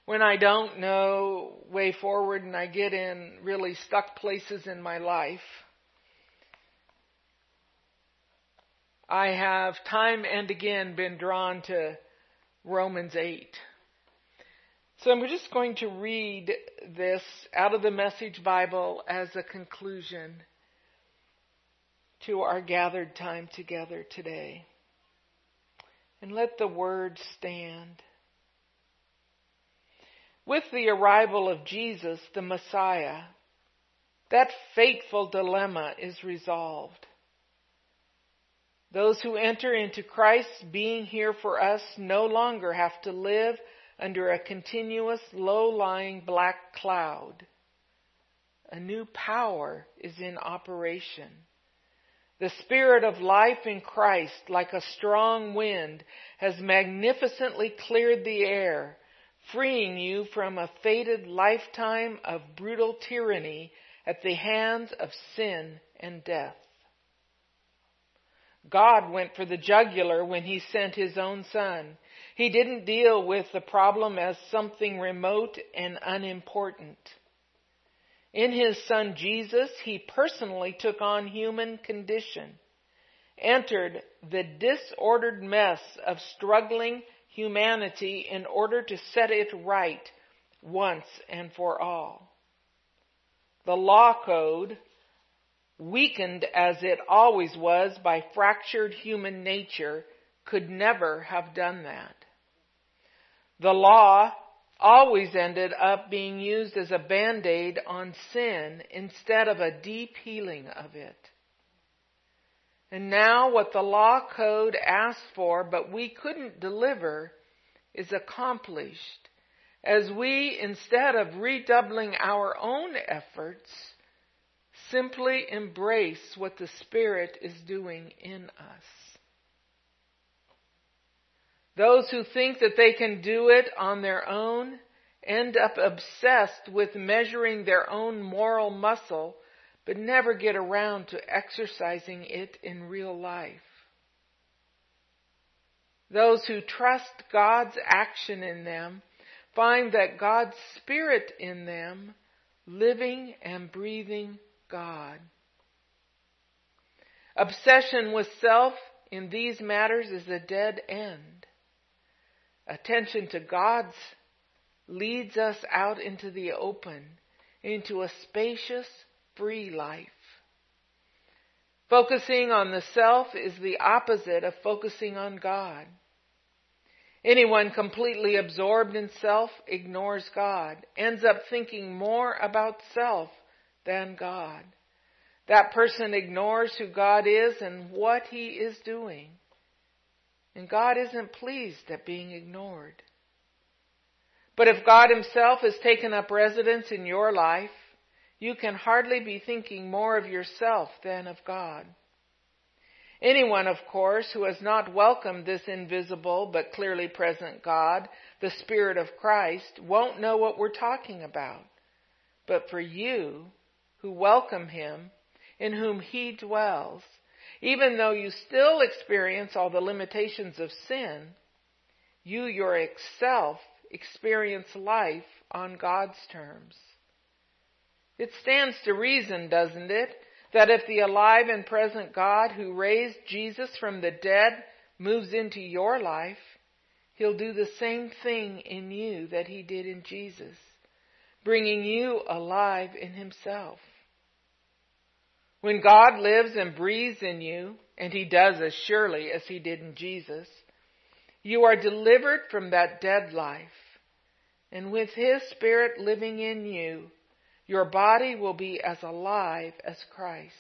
when I don't know way forward and I get in really stuck places in my life, I have time and again been drawn to Romans 8. So I'm just going to read this out of the Message Bible as a conclusion to our gathered time together today. And let the word stand. With the arrival of Jesus, the Messiah, that fateful dilemma is resolved. Those who enter into Christ's being here for us no longer have to live under a continuous, low-lying black cloud. A new power is in operation. The Spirit of life in Christ, like a strong wind, has magnificently cleared the air, freeing you from a fated lifetime of brutal tyranny at the hands of sin and death. God went for the jugular when He sent His own Son. He didn't deal with the problem as something remote and unimportant. In His Son Jesus, He personally took on human condition, entered the disordered mess of struggling humanity in order to set it right once and for all. The law code, weakened as it always was by fractured human nature, could never have done that. The law always ended up being used as a band-aid on sin instead of a deep healing of it. And now what the law code asked for but we couldn't deliver is accomplished as we, instead of redoubling our own efforts, simply embrace what the Spirit is doing in us. Those who think that they can do it on their own end up obsessed with measuring their own moral muscle, but never get around to exercising it in real life. Those who trust God's action in them find that God's Spirit in them, living and breathing God. Obsession with self in these matters is a dead end. Attention to God's leads us out into the open, into a spacious, free life. Focusing on the self is the opposite of focusing on God. Anyone completely absorbed in self ignores God, ends up thinking more about self than God. That person ignores who God is and what He is doing. And God isn't pleased at being ignored. But if God Himself has taken up residence in your life, you can hardly be thinking more of yourself than of God. Anyone, of course, who has not welcomed this invisible but clearly present God, the Spirit of Christ, won't know what we're talking about. But for you, who welcome Him, in whom He dwells, even though you still experience all the limitations of sin, you yourself experience life on God's terms. It stands to reason, doesn't it, that if the alive and present God who raised Jesus from the dead moves into your life, He'll do the same thing in you that He did in Jesus, bringing you alive in Himself. When God lives and breathes in you, and He does as surely as He did in Jesus, you are delivered from that dead life. And with His Spirit living in you, your body will be as alive as Christ.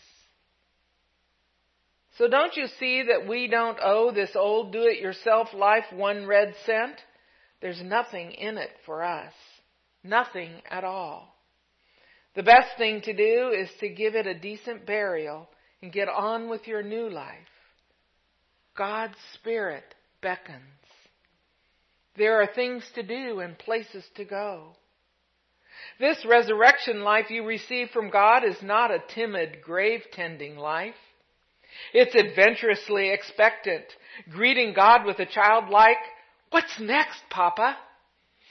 So don't you see that we don't owe this old do-it-yourself life 1 red cent? There's nothing in it for us. Nothing at all. The best thing to do is to give it a decent burial and get on with your new life. God's Spirit beckons. There are things to do and places to go. This resurrection life you receive from God is not a timid grave-tending life. It's adventurously expectant, greeting God with a childlike, "What's next, Papa?"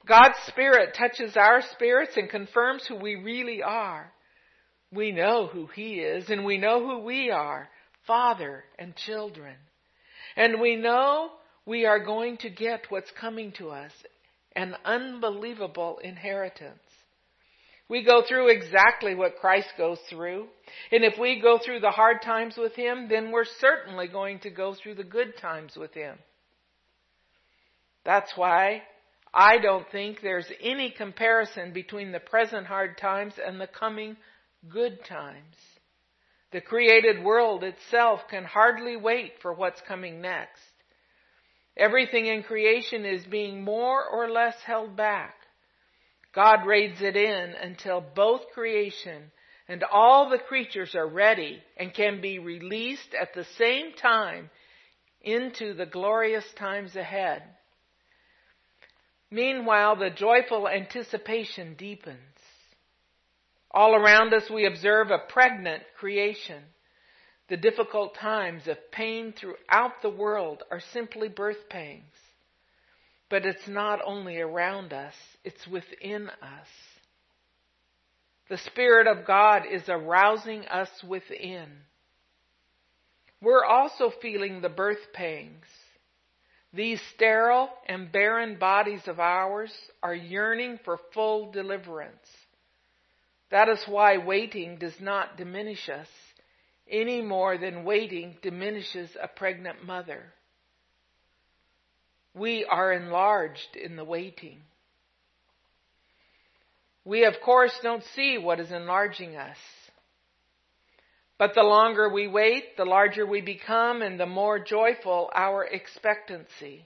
God's Spirit touches our spirits and confirms who we really are. We know who He is, and we know who we are, Father and children. And we know we are going to get what's coming to us, an unbelievable inheritance. We go through exactly what Christ goes through. And if we go through the hard times with Him, then we're certainly going to go through the good times with Him. That's why I don't think there's any comparison between the present hard times and the coming good times. The created world itself can hardly wait for what's coming next. Everything in creation is being more or less held back. God raids it in until both creation and all the creatures are ready and can be released at the same time into the glorious times ahead. Meanwhile, the joyful anticipation deepens. All around us we observe a pregnant creation. The difficult times of pain throughout the world are simply birth pangs. But it's not only around us, it's within us. The Spirit of God is arousing us within. We're also feeling the birth pangs. These sterile and barren bodies of ours are yearning for full deliverance. That is why waiting does not diminish us any more than waiting diminishes a pregnant mother. We are enlarged in the waiting. We, of course, don't see what is enlarging us. But the longer we wait, the larger we become and the more joyful our expectancy.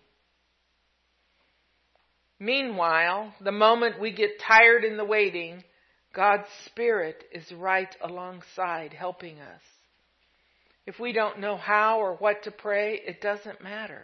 Meanwhile, the moment we get tired in the waiting, God's Spirit is right alongside helping us. If we don't know how or what to pray, it doesn't matter.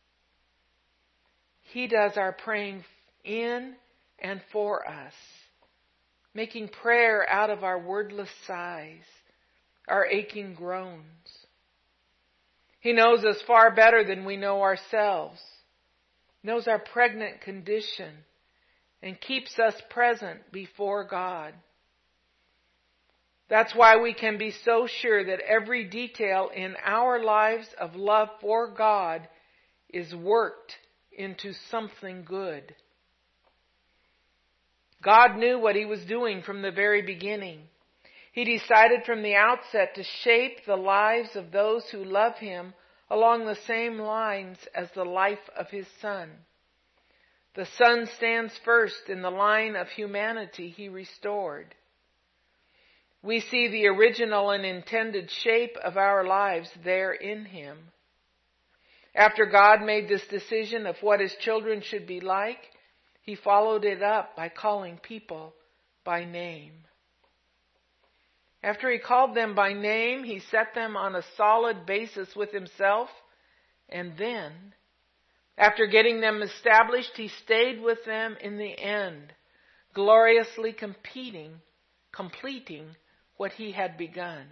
He does our praying in and for us, making prayer out of our wordless sighs, our aching groans. He knows us far better than we know ourselves, knows our pregnant condition, and keeps us present before God. That's why we can be so sure that every detail in our lives of love for God is worked into something good. God knew what He was doing from the very beginning. He decided from the outset to shape the lives of those who love Him along the same lines as the life of His Son. The Son stands first in the line of humanity He restored. We see the original and intended shape of our lives there in Him. After God made this decision of what His children should be like, He followed it up by calling people by name. After He called them by name, He set them on a solid basis with Himself, and then, after getting them established, He stayed with them in the end, gloriously completing what He had begun.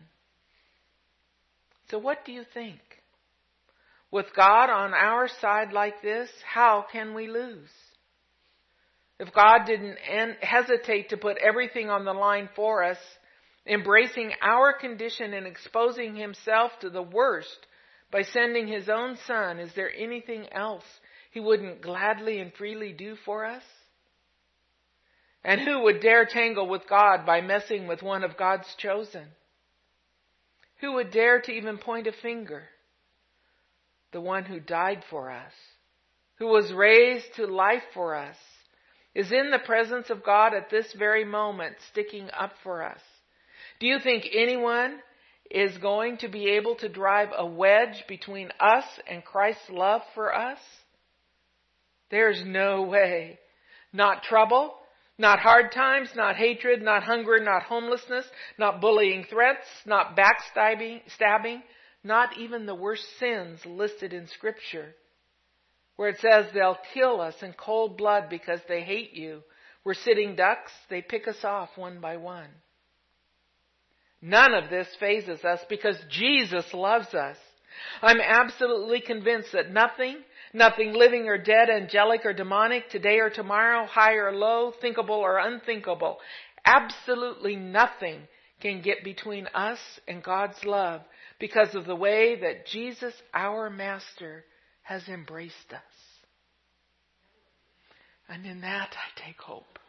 So what do you think? With God on our side like this, how can we lose? If God didn't hesitate to put everything on the line for us, embracing our condition and exposing Himself to the worst by sending His own Son, is there anything else He wouldn't gladly and freely do for us? And who would dare tangle with God by messing with one of God's chosen? Who would dare to even point a finger? The one who died for us, who was raised to life for us, is in the presence of God at this very moment, sticking up for us. Do you think anyone is going to be able to drive a wedge between us and Christ's love for us? There's no way. Not trouble, not hard times, not hatred, not hunger, not homelessness, not bullying threats, not backstabbing, not even the worst sins listed in Scripture, where it says they'll kill us in cold blood because they hate you. We're sitting ducks, they pick us off one by one. None of this phases us because Jesus loves us. I'm absolutely convinced that nothing, Nothing living or dead, angelic or demonic, today or tomorrow, high or low, thinkable or unthinkable. Absolutely nothing can get between us and God's love because of the way that Jesus, our Master, has embraced us. And in that I take hope.